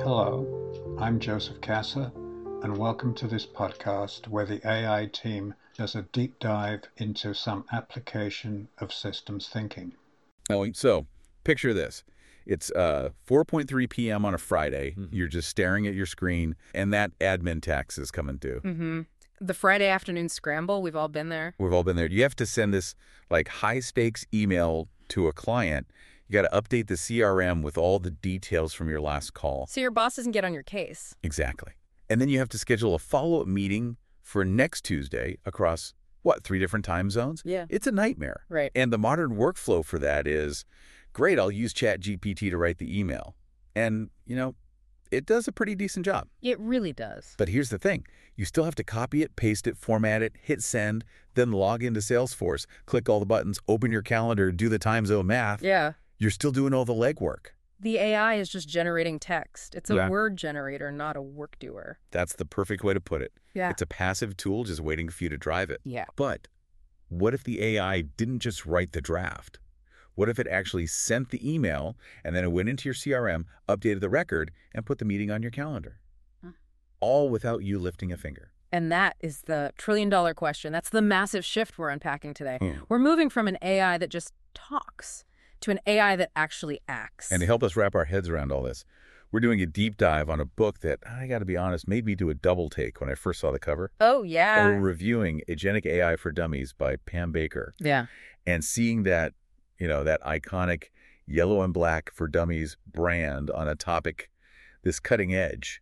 Hello, I'm Joseph Kasser, and welcome to this podcast where the AI team does a deep dive into some application of systems thinking. So picture this. It's 4:3 p.m. on a Friday. You're just staring at your screen, and that admin tax is coming due. The Friday afternoon scramble, we've all been there. We've all been there. You have to send this like high-stakes email to a client. You got to update the CRM with all the details from your last call. So your boss doesn't get on your case. Exactly. And then you have to schedule a follow-up meeting for next Tuesday across, 3 different time zones? Yeah. It's a nightmare. Right. And the modern workflow for that is, great, I'll use ChatGPT to write the email. And, it does a pretty decent job. It really does. But here's the thing. You still have to copy it, paste it, format it, hit send, then log into Salesforce, click all the buttons, open your calendar, do the time zone math. Yeah. You're still doing all the legwork. The AI is just generating text. It's a Yeah. word generator, not a work doer. That's the perfect way to put it. Yeah. It's a passive tool just waiting for you to drive it. Yeah. But what if the AI didn't just write the draft? What if it actually sent the email and then it went into your CRM, updated the record, and put the meeting on your calendar? All without you lifting a finger. And that is the trillion-dollar question. That's the massive shift we're unpacking today. We're moving from an AI that just talks to an AI that actually acts. And to help us wrap our heads around all this, we're doing a deep dive on a book that, I got to be honest, made me do a double take when I first saw the cover. Oh, yeah. We're reviewing Agentic AI for Dummies by Pam Baker. Yeah. And seeing that, that iconic yellow and black for dummies brand on a topic this cutting edge,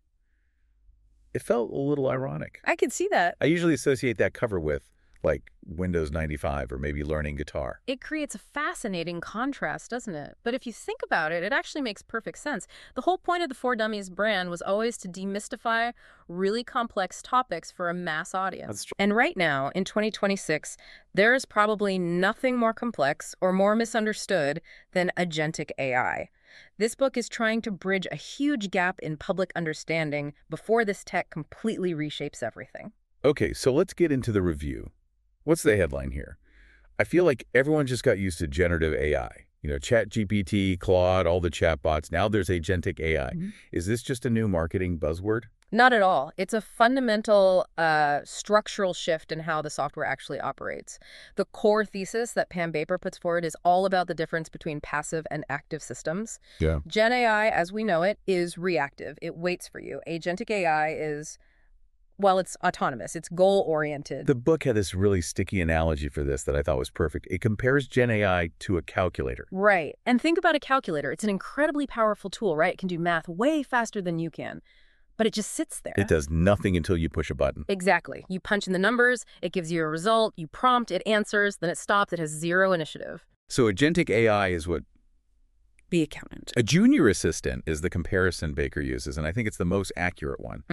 it felt a little ironic. I could see that. I usually associate that cover with, like, Windows 95 or maybe learning guitar. It creates a fascinating contrast, doesn't it? But if you think about it, it actually makes perfect sense. The whole point of the For Dummies brand was always to demystify really complex topics for a mass audience. That's true. And right now, in 2026, there is probably nothing more complex or more misunderstood than agentic AI. This book is trying to bridge a huge gap in public understanding before this tech completely reshapes everything. Okay, so let's get into the review. What's the headline here? I feel like everyone just got used to generative AI. ChatGPT, Claude, all the chatbots. Now there's agentic AI. Is this just a new marketing buzzword? Not at all. It's a fundamental structural shift in how the software actually operates. The core thesis that Pam Baker puts forward is all about the difference between passive and active systems. Yeah. Gen AI, as we know it, is reactive. It waits for you. Agentic AI is, it's autonomous. It's goal-oriented. The book had this really sticky analogy for this that I thought was perfect. It compares Gen AI to a calculator. Right. And think about a calculator. It's an incredibly powerful tool, right? It can do math way faster than you can. But it just sits there. It does nothing until you push a button. Exactly. You punch in the numbers, it gives you a result, you prompt, it answers, then it stops. It has zero initiative. So agentic AI is what? Be accountant. A junior assistant is the comparison Baker uses, and I think it's the most accurate one.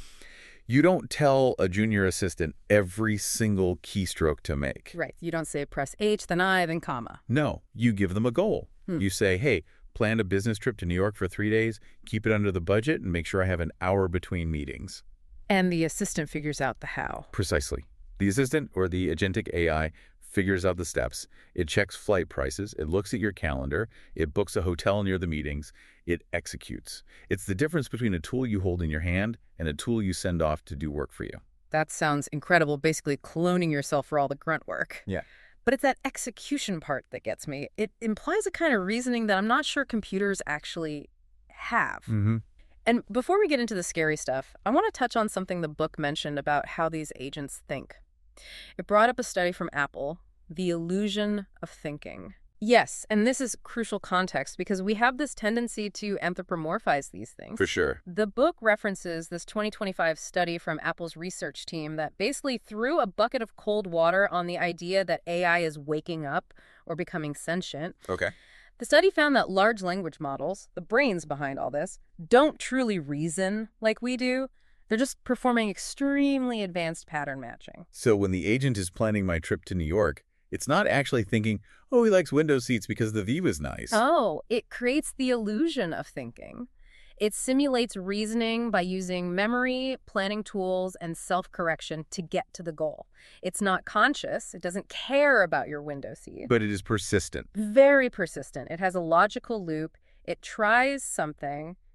You don't tell a junior assistant every single keystroke to make. Right. You don't say press H, then I, then comma. No, you give them a goal. You say, hey, plan a business trip to New York for 3 days, keep it under the budget, and make sure I have an hour between meetings. And the assistant figures out the how. Precisely. The assistant or the agentic AI figures out the steps. It checks flight prices. It looks at your calendar. It books a hotel near the meetings. It executes. It's the difference between a tool you hold in your hand and a tool you send off to do work for you. That sounds incredible, basically cloning yourself for all the grunt work. Yeah. But it's that execution part that gets me. It implies a kind of reasoning that I'm not sure computers actually have. And before we get into the scary stuff, I want to touch on something the book mentioned about how these agents think. It brought up a study from Apple, The Illusion of Thinking. Yes, and this is crucial context because we have this tendency to anthropomorphize these things. For sure. The book references this 2025 study from Apple's research team that basically threw a bucket of cold water on the idea that AI is waking up or becoming sentient. Okay. The study found that large language models, the brains behind all this, don't truly reason like we do. They're just performing extremely advanced pattern matching. So when the agent is planning my trip to New York, it's not actually thinking, oh, he likes window seats because the view is nice. Oh, it creates the illusion of thinking. It simulates reasoning by using memory, planning tools, and self-correction to get to the goal. It's not conscious. It doesn't care about your window seat. But it is persistent. Very persistent. It has a logical loop. It tries something,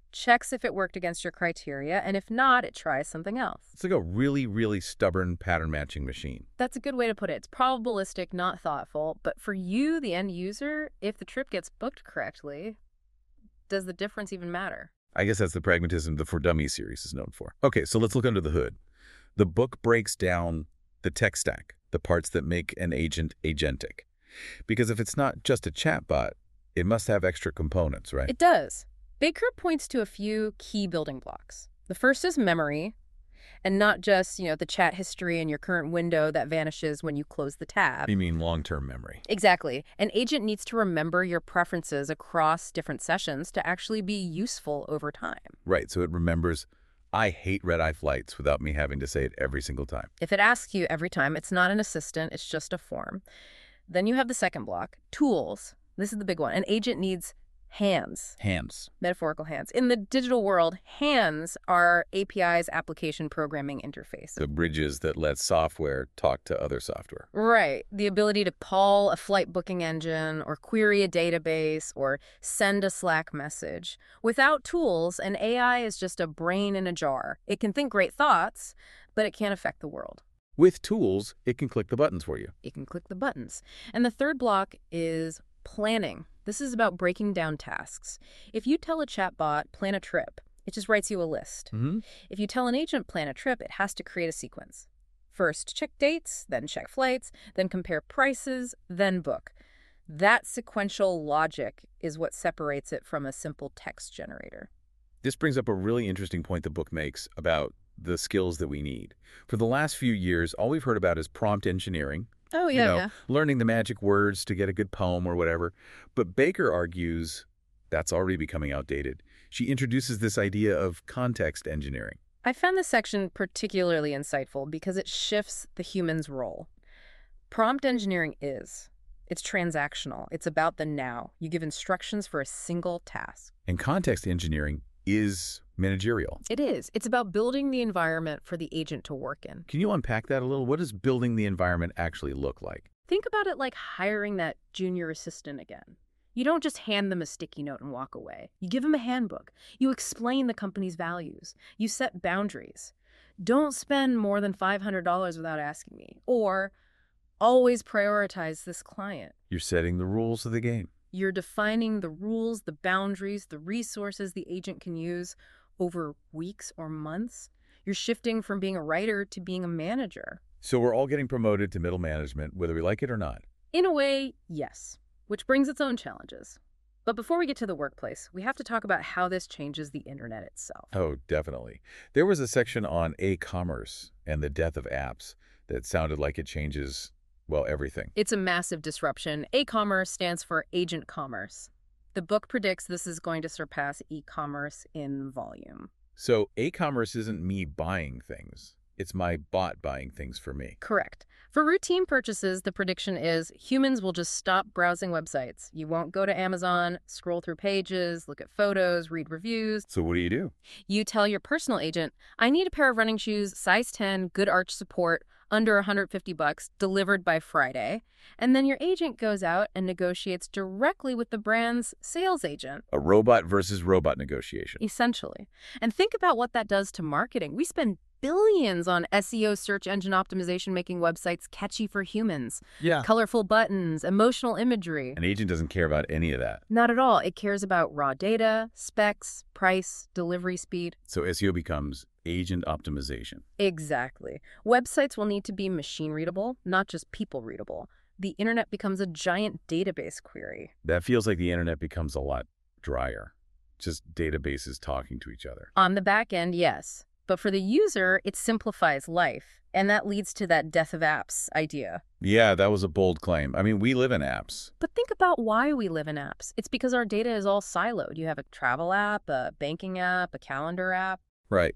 checks if it worked against your criteria, and if not, it tries something else. It's like a really, really stubborn pattern-matching machine. That's a good way to put it. It's probabilistic, not thoughtful. But for you, the end user, if the trip gets booked correctly, does the difference even matter? I guess that's the pragmatism the For Dummies series is known for. Okay, so let's look under the hood. The book breaks down the tech stack, the parts that make an agent agentic. Because if it's not just a chatbot, it must have extra components, right? It does. Baker points to a few key building blocks. The first is memory, and not just, the chat history in your current window that vanishes when you close the tab. You mean long-term memory? Exactly. An agent needs to remember your preferences across different sessions to actually be useful over time. Right, so it remembers, I hate red-eye flights without me having to say it every single time. If it asks you every time, it's not an assistant, it's just a form. Then you have the second block, tools. This is the big one. An agent needs hands. Hands. Metaphorical hands. In the digital world, hands are API's application programming interface. The bridges that let software talk to other software. Right. The ability to call a flight booking engine or query a database or send a Slack message. Without tools, an AI is just a brain in a jar. It can think great thoughts, but it can't affect the world. With tools, it can click the buttons for you. It can click the buttons. And the third block is planning. This is about breaking down tasks. If you tell a chatbot, plan a trip, it just writes you a list. If you tell an agent, plan a trip, it has to create a sequence. First, check dates, then check flights, then compare prices, then book. That sequential logic is what separates it from a simple text generator. This brings up a really interesting point the book makes about the skills that we need. For the last few years, all we've heard about is prompt engineering. Oh, yeah, Learning the magic words to get a good poem or whatever. But Baker argues that's already becoming outdated. She introduces this idea of context engineering. I found this section particularly insightful because it shifts the human's role. Prompt engineering it's transactional. It's about the now. You give instructions for a single task. And context engineering is managerial. It is. It's about building the environment for the agent to work in. Can you unpack that a little? What does building the environment actually look like? Think about it like hiring that junior assistant again. You don't just hand them a sticky note and walk away. You give them a handbook. You explain the company's values. You set boundaries. Don't spend more than $500 without asking me. Or always prioritize this client. You're setting the rules of the game. You're defining the rules, the boundaries, the resources the agent can use over weeks or months. You're shifting from being a writer to being a manager. So we're all getting promoted to middle management, whether we like it or not. In a way, yes, which brings its own challenges. But before we get to the workplace, we have to talk about how this changes the internet itself. Oh, definitely. There was a section on e-commerce and the death of apps that sounded like it changes, everything. It's a massive disruption. E-commerce stands for agent commerce. The book predicts this is going to surpass e-commerce in volume. So e-commerce isn't me buying things. It's my bot buying things for me. Correct. For routine purchases, the prediction is humans will just stop browsing websites. You won't go to Amazon, scroll through pages, look at photos, read reviews. So what do? You tell your personal agent, I need a pair of running shoes, size 10, good arch support, under $150, delivered by Friday. And then your agent goes out and negotiates directly with the brand's sales agent. A robot versus robot negotiation. Essentially. And think about what that does to marketing. We spend billions on SEO, search engine optimization, making websites catchy for humans. Yeah. Colorful buttons, emotional imagery. An agent doesn't care about any of that. Not at all. It cares about raw data, specs, price, delivery speed. So SEO becomes agent optimization. Exactly. Websites will need to be machine readable, not just people readable. The internet becomes a giant database query. That feels like the internet becomes a lot drier. Just databases talking to each other. On the back end, yes. But for the user, it simplifies life. And that leads to that death of apps idea. Yeah, that was a bold claim. I mean, we live in apps. But think about why we live in apps. It's because our data is all siloed. You have a travel app, a banking app, a calendar app. Right.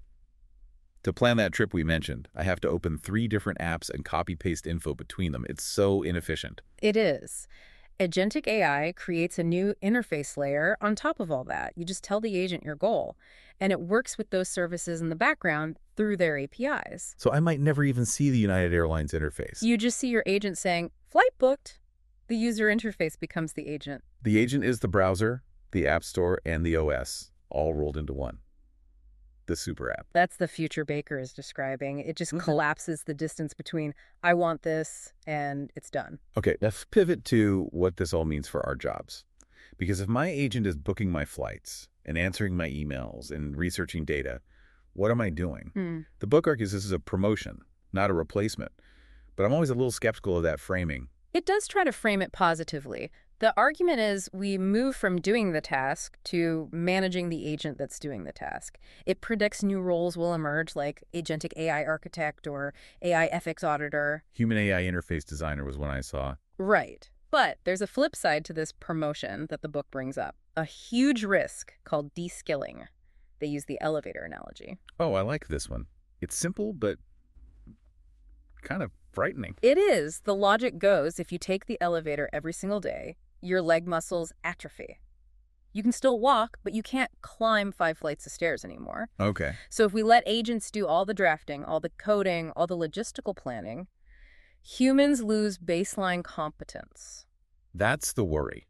To plan that trip we mentioned, I have to open 3 different apps and copy-paste info between them. It's so inefficient. It is. Agentic AI creates a new interface layer on top of all that. You just tell the agent your goal, and it works with those services in the background through their APIs. So I might never even see the United Airlines interface. You just see your agent saying, flight booked. The user interface becomes the agent. The agent is the browser, the app store, and the OS, all rolled into one. The super app. That's the future Baker is describing. It just collapses the distance between I want this and it's done. Okay, let's pivot to what this all means for our jobs. Because if my agent is booking my flights and answering my emails and researching data, what am I doing? The book argues this is a promotion, not a replacement. But I'm always a little skeptical of that framing. It does try to frame it positively. The argument is we move from doing the task to managing the agent that's doing the task. It predicts new roles will emerge, like agentic AI architect or AI ethics auditor. Human AI interface designer was one I saw. Right. But there's a flip side to this promotion that the book brings up, a huge risk called de-skilling. They use the elevator analogy. Oh, I like this one. It's simple, but kind of frightening. It is. The logic goes, if you take the elevator every single day, your leg muscles atrophy. You can still walk, but you can't climb 5 flights of stairs anymore. Okay. So if we let agents do all the drafting, all the coding, all the logistical planning, humans lose baseline competence. That's the worry.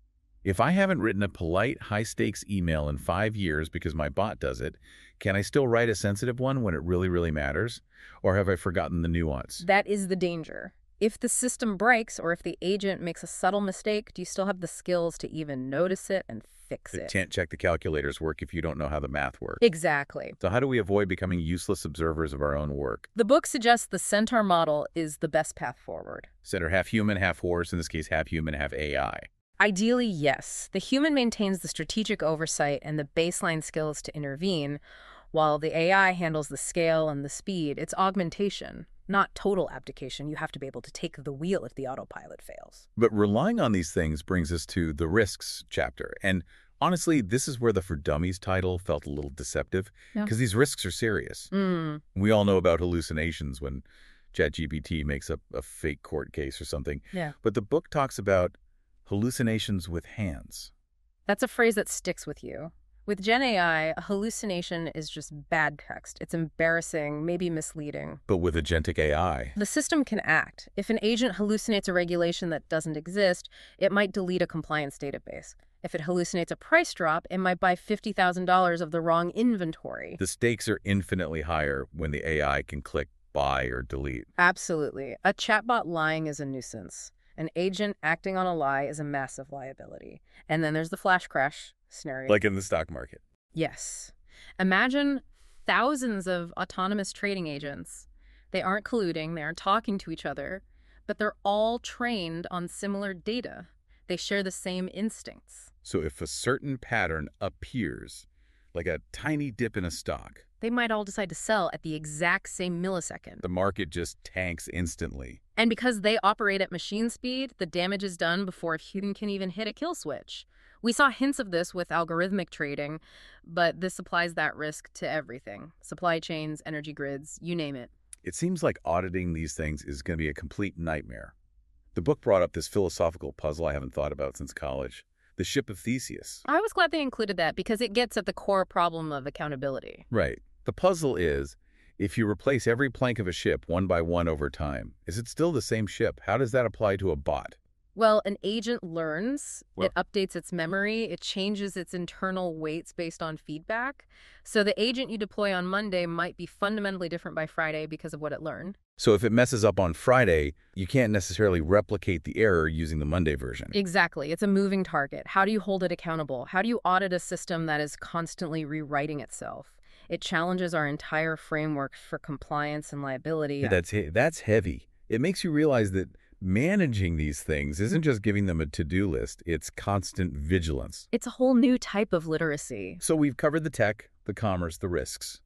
If I haven't written a polite, high-stakes email in 5 years because my bot does it, can I still write a sensitive one when it really, really matters? Or have I forgotten the nuance? That is the danger. If the system breaks or if the agent makes a subtle mistake, do you still have the skills to even notice it and fix You it? can't check the calculator's work if you don't know how the math works. Exactly. So how do we avoid becoming useless observers of our own work? The book suggests the Centaur model is the best path forward. Center half human, half horse, in this case half human, half AI. Ideally, yes. The human maintains the strategic oversight and the baseline skills to intervene, while the AI handles the scale and the speed. It's augmentation, not total abdication. You have to be able to take the wheel if the autopilot fails. But relying on these things brings us to the risks chapter. And honestly, this is where the For Dummies title felt a little deceptive, because these risks are serious. We all know about hallucinations when ChatGPT makes up a fake court case or something. Yeah. But the book talks about hallucinations with hands. That's a phrase that sticks with you. With Gen AI, a hallucination is just bad text. It's embarrassing, maybe misleading. But with agentic AI, The system can act. If an agent hallucinates a regulation that doesn't exist, it might delete a compliance database. If it hallucinates a price drop, it might buy $50,000 of the wrong inventory. the stakes are infinitely higher when the AI can click buy or delete. Absolutely. A chatbot lying is a nuisance. An agent acting on a lie is a massive liability. And then there's the flash crash scenario. Like in the stock market. Yes. Imagine thousands of autonomous trading agents. They aren't colluding, they aren't talking to each other, but they're all trained on similar data. They share the same instincts. So if a certain pattern appears, like a tiny dip in a stock, They might all decide to sell at the exact same millisecond. the market just tanks instantly. And because they operate at machine speed, the damage is done before a human can even hit a kill switch. We saw hints of this with algorithmic trading, but this applies that risk to everything. Supply chains, energy grids, you name it. It seems like auditing these things is going to be a complete nightmare. The book brought up this philosophical puzzle I haven't thought about since college. The ship of Theseus. I was glad they included that because it gets at the core problem of accountability. Right. The puzzle is, if you replace every plank of a ship one by one over time, is it still the same ship? How does that apply to a bot? Well, an agent learns, Well- it updates its memory, it changes its internal weights based on feedback. So the agent you deploy on Monday might be fundamentally different by Friday because of what it learned. So if it messes up on Friday, you can't necessarily replicate the error using the Monday version. Exactly. It's a moving target. How do you hold it accountable? How do you audit a system that is constantly rewriting itself? It challenges our entire framework for compliance and liability. That's heavy. It makes you realize that managing these things isn't just giving them a to-do list, it's constant vigilance. It's a whole new type of literacy. So we've covered the tech, the commerce, the risks.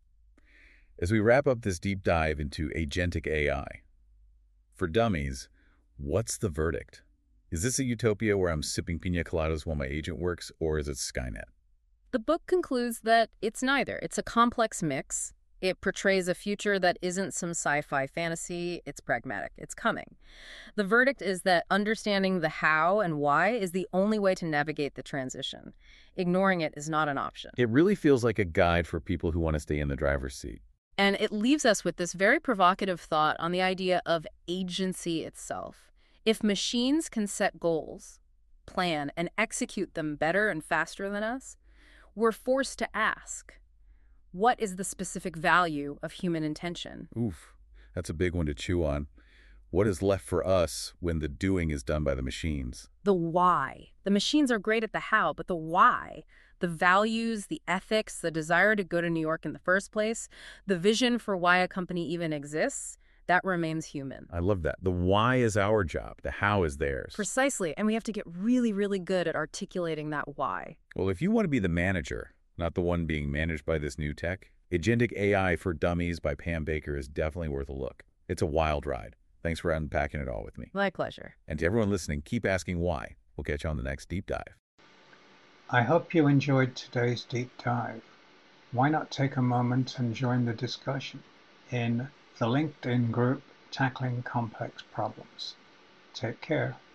As we wrap up this deep dive into agentic AI, for dummies, what's the verdict? Is this a utopia where I'm sipping pina coladas while my agent works, or is it Skynet? The book concludes that it's neither. It's a complex mix. It portrays a future that isn't some sci-fi fantasy. It's pragmatic. It's coming. The verdict is that understanding the how and why is the only way to navigate the transition. Ignoring it is not an option. It really feels like a guide for people who want to stay in the driver's seat. And it leaves us with this very provocative thought on the idea of agency itself. If machines can set goals, plan, and execute them better and faster than us, we're forced to ask, what is the specific value of human intention? Oof, that's a big one to chew on. What is left for us when the doing is done by the machines? The why. The machines are great at the how, but the why, the values, the ethics, the desire to go to New York in the first place, the vision for why a company even exists, that remains human. I love that. The why is our job. The how is theirs. Precisely, and we have to get really, really good at articulating that why. Well, if you want to be the manager, not the one being managed by this new tech, Agentic AI for Dummies by Pam Baker is definitely worth a look. It's a wild ride. Thanks for unpacking it all with me. My pleasure. And to everyone listening, keep asking why. We'll catch you on the next deep dive. I hope you enjoyed today's deep dive. Why not take a moment and join the discussion in the LinkedIn group Tackling Complex Problems. Take care.